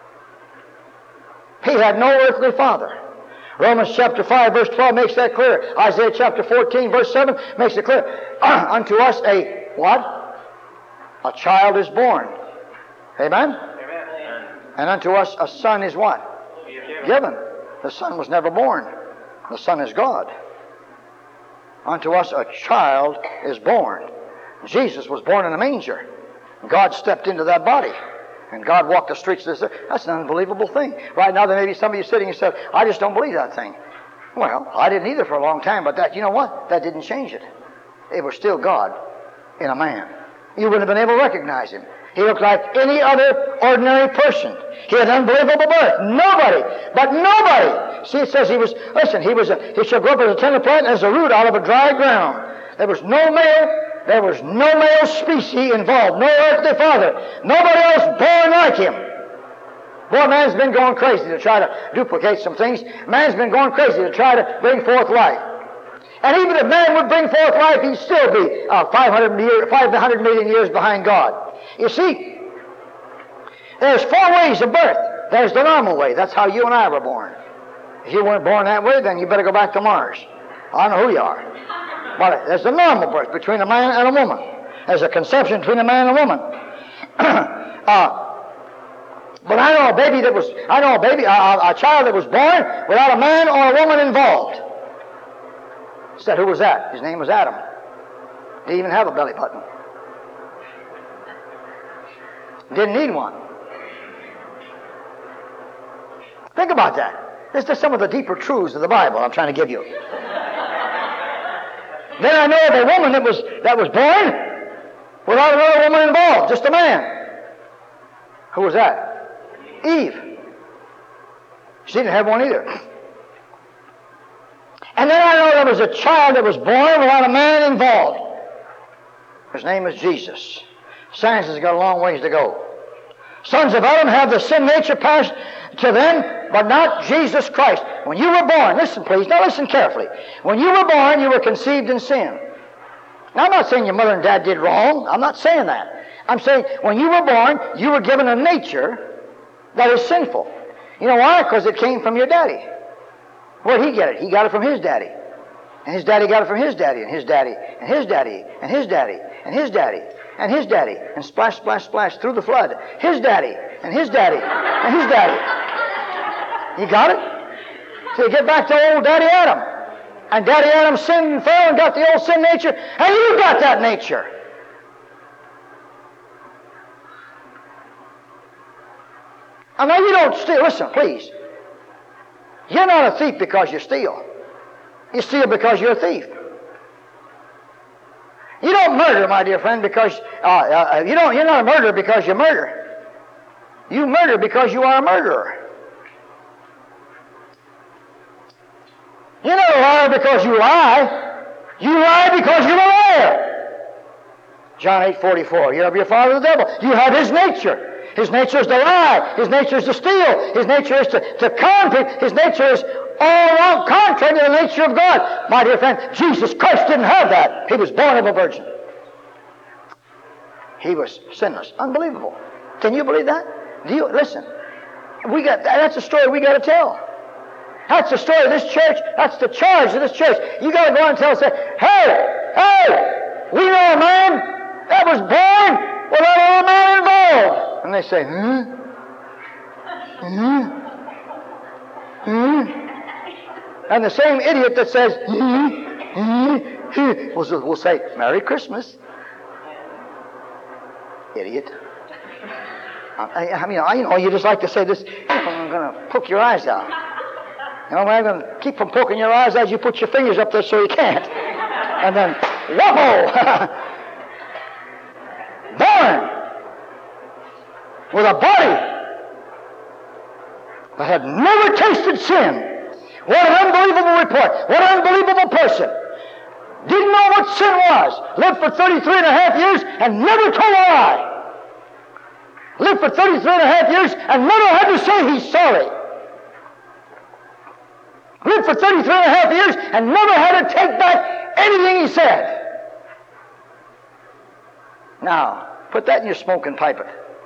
A: He had no earthly father. Romans chapter 5 verse 12 makes that clear. Isaiah chapter 14 verse 7 makes it clear. Unto us a what? A child is born. Amen? Amen. And unto us a son is what? Given. The son was never born. The Son is God. Unto us a child is born. Jesus was born in a manger. God stepped into that body. And God walked the streets of this earth. That's an unbelievable thing. Right now there may be some of you sitting and said, I just don't believe that thing. Well, I didn't either for a long time, but that, you know what? That didn't change it. It was still God in a man. You wouldn't have been able to recognize him. He looked like any other ordinary person. He had unbelievable birth. Nobody. See, it says he shall grow up as a tender plant, as a root out of a dry ground. There was no male species involved, no earthly father. Nobody else born like him. Boy, man's been going crazy to try to duplicate some things. Man's been going crazy to try to bring forth life. And even if man would bring forth life, he'd still be 500 million years behind God. You see, there's 4 ways of birth. There's the normal way. That's how you and I were born. If you weren't born that way, then you better go back to Mars. I don't know who you are. But there's the normal birth between a man and a woman. There's a conception between a man and a woman. But I know a child that was born without a man or a woman involved. Said, who was that? His name was Adam. Didn't even have a belly button. Didn't need one. Think about that. This is some of the deeper truths of the Bible I'm trying to give you. Then I know of a woman that was born without another woman involved, just a man. Who was that? Eve. She didn't have one either. And then I know there was a child that was born without a man involved. His name is Jesus. Science has got a long ways to go. Sons of Adam have the sin nature passed to them, but not Jesus Christ. When you were born, listen please, now listen carefully. When you were born, you were conceived in sin. Now I'm not saying your mother and dad did wrong. I'm not saying that. I'm saying when you were born, you were given a nature that is sinful. You know why? Because it came from your daddy. Where'd he get it? He got it from his daddy. And his daddy got it from his daddy, and his daddy, and his daddy, and his daddy, and his daddy, and his daddy, and splash, splash, splash through the flood. His daddy, and his daddy, and his daddy. You got it? So you get back to old Daddy Adam. And Daddy Adam sinned and fell and got the old sin nature, and you got that nature. And now you don't steal. Listen, please. You're not a thief because you steal. You steal because you're a thief. You don't murder, my dear friend, because you're not a murderer because you murder. You murder because you are a murderer. You're not a liar because you lie. You lie because you're a liar. John 8:44. You have your father the devil. You have his nature. His nature is to lie. His nature is to steal. His nature is to con. His nature is all wrong, contrary to the nature of God. My dear friend, Jesus Christ didn't have that. He was born of a virgin. He was sinless. Unbelievable. Can you believe that? Do you? Listen. That's the story we got to tell. That's the story of this church. That's the charge of this church. You got to go out and tell us, hey, we know a man that was born without a little man involved. And they say, And the same idiot that says, will say, Merry Christmas. Idiot. You just like to say this, I'm going to poke your eyes out. I'm going to keep from poking your eyes out. You put your fingers up there so you can't. And then, whoa! Born with a body that had never tasted sin. What an unbelievable report. What an unbelievable person. Didn't know what sin was. Lived for 33 and a half years and never told a lie. Lived for 33 and a half years and never had to say he's sorry. Lived for 33 and a half years and never had to take back anything he said. Now, put that in your smoke and pipe it.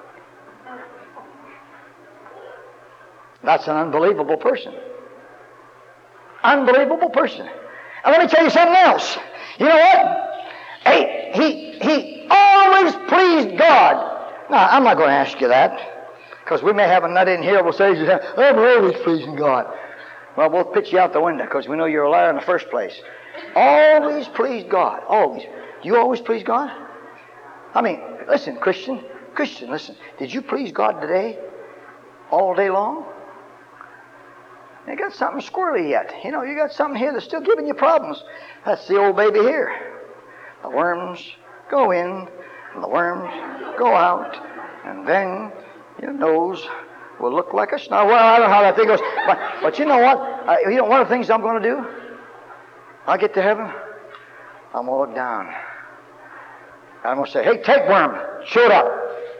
A: That's an unbelievable person. Unbelievable person. And let me tell you something else. You know what? Hey, he always pleased God. Now, I'm not going to ask you that, because we may have a nut in here who will say, I'm always pleasing God. Well, we'll pitch you out the window, because we know you're a liar in the first place. Always please God. Always. Do you always please God? I mean, listen, Christian, listen. Did you please God today? All day long? You got something squirrely yet. You got something here that's still giving you problems. That's the old baby here. The worms go in, and the worms go out, and then your nose will look like a snow. Well, I don't know how that thing goes. But you know what? One of the things I'm going to do, I'll get to heaven, I'm going to look down. I'm going to say, hey, tapeworm, shoot up.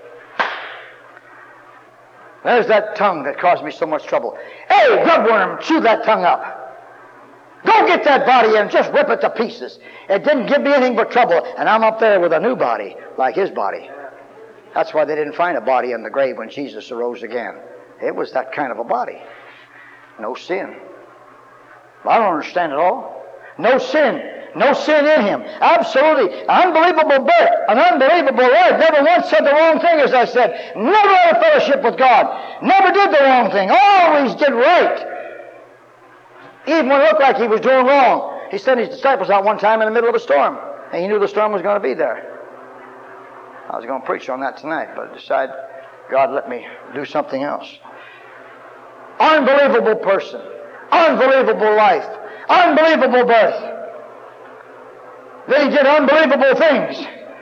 A: There's that tongue that caused me so much trouble. Hey, grubworm, chew that tongue up. Go get that body and just rip it to pieces. It didn't give me anything but trouble, and I'm up there with a new body, like his body. That's why they didn't find a body in the grave when Jesus arose again. It was that kind of a body. No sin. I don't understand it all. No sin. No sin in him. Absolutely. Unbelievable birth. An unbelievable life. Never once said the wrong thing, as I said. Never had a fellowship with God. Never did the wrong thing. Always did right. Even when it looked like he was doing wrong. He sent his disciples out one time in the middle of a storm. And he knew the storm was going to be there. I was going to preach on that tonight, but I decided God let me do something else. Unbelievable person. Unbelievable life. Unbelievable birth. Then he did unbelievable things.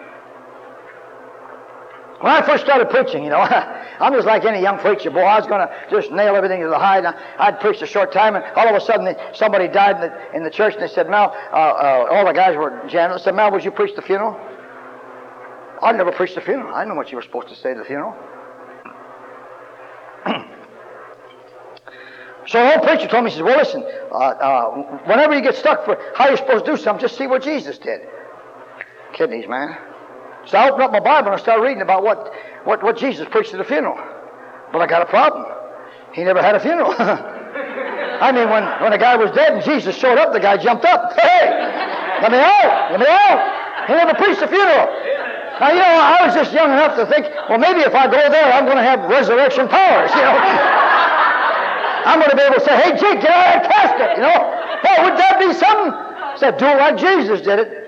A: When I first started preaching, I'm just like any young preacher. Boy, I was going to just nail everything to the hide. I'd preached a short time, and all of a sudden somebody died in the church, and they said, Mel, all the guys were janitors. Said, Mel, would you preach the funeral? I'd never preached the funeral. I didn't know what you were supposed to say to the funeral. So the old preacher told me, he says, well, listen, whenever you get stuck for how you're supposed to do something, just see what Jesus did. Kidneys, man. So I opened up my Bible and I started reading about what Jesus preached at the funeral. But I got a problem. He never had a funeral. I mean, when a guy was dead and Jesus showed up, the guy jumped up. Hey, let me out. He never preached a funeral. Now, I was just young enough to think, well, maybe if I go there, I'm going to have resurrection powers, I'm going to be able to say, hey, Jake, get out of that casket, Hey, would that be something? I said, do it like Jesus did it.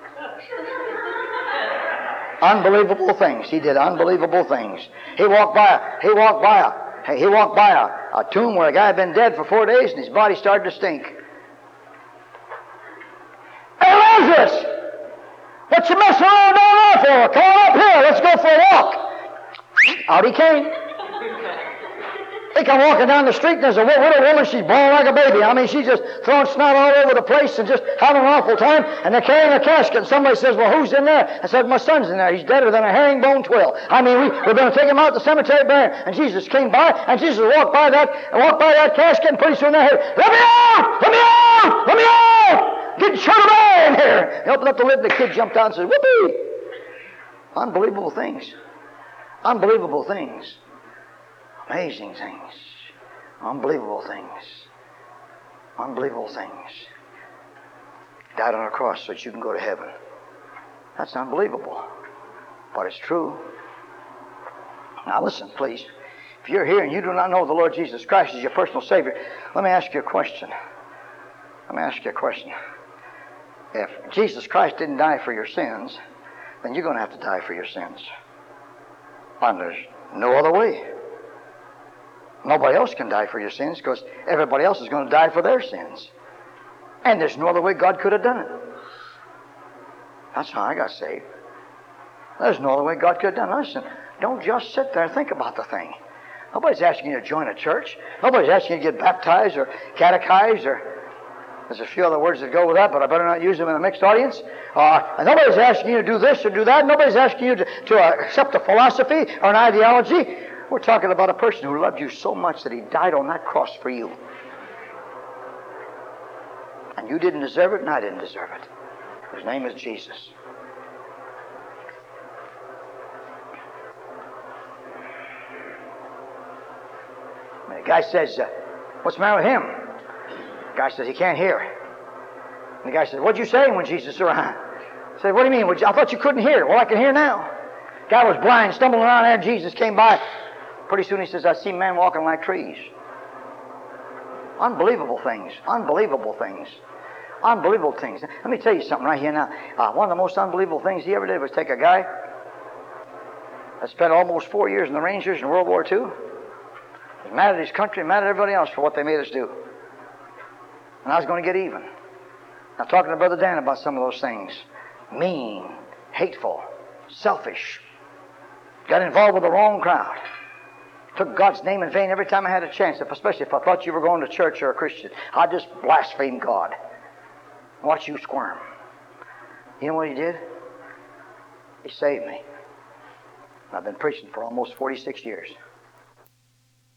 A: Unbelievable things. He did unbelievable things. He walked by a tomb where a guy had been dead for 4 days and his body started to stink. Hey, Lazarus! What you messing around down there for? Come on up here. Let's go for a walk. Out he came. They come walking down the street and there's a widow woman. She's bawling like a baby. I mean, she's just throwing snot all over the place and just having an awful time. And they're carrying a casket. And somebody says, well, who's in there? I said, my son's in there. He's deader than a herringbone twill. I mean, we're going to take him out to the cemetery bury him. And Jesus came by, and Jesus walked by that casket, and pretty soon they heard, let me out! Let me out! Let me out! Get shut away in here! He opened up the lid, and the kid jumped out and said, whoopee! Unbelievable things. Unbelievable things. Amazing things. Unbelievable things. Unbelievable things. Died on a cross so that you can go to heaven. That's unbelievable. But it's true. Now listen, please. If you're here and you do not know the Lord Jesus Christ as your personal Savior, let me ask you a question. Let me ask you a question. If Jesus Christ didn't die for your sins, then you're going to have to die for your sins. And there's no other way. Nobody else can die for your sins because everybody else is going to die for their sins. And there's no other way God could have done it. That's how I got saved. There's no other way God could have done it. Listen, don't just sit there and think about the thing. Nobody's asking you to join a church. Nobody's asking you to get baptized or catechized or... There's a few other words that go with that, but I better not use them in a mixed audience. And nobody's asking you to do this or do that. Nobody's asking you to accept a philosophy or an ideology. We're talking about a person who loved you so much that he died on that cross for you. And you didn't deserve it, and I didn't deserve it. His name is Jesus. And the guy says, what's the matter with him? The guy says, he can't hear. And the guy says, what'd you say when Jesus was around? I said, what do you mean? I thought you couldn't hear. Well, I can hear now. The guy was blind, stumbling around there, and Jesus came by. Pretty soon he says, I see men walking like trees. Unbelievable things. Unbelievable things. Unbelievable things. Let me tell you something right here now. One of the most unbelievable things he ever did was take a guy that spent almost 4 years in the Rangers in World War II. He was mad at his country, mad at everybody else for what they made us do. And I was going to get even. I'm talking to Brother Dan about some of those things. Mean, hateful, selfish. Got involved with the wrong crowd. Took God's name in vain every time I had a chance, especially if I thought you were going to church or a Christian. I'd just blaspheme God. Watch you squirm. You know what he did? He saved me. And I've been preaching for almost 46 years.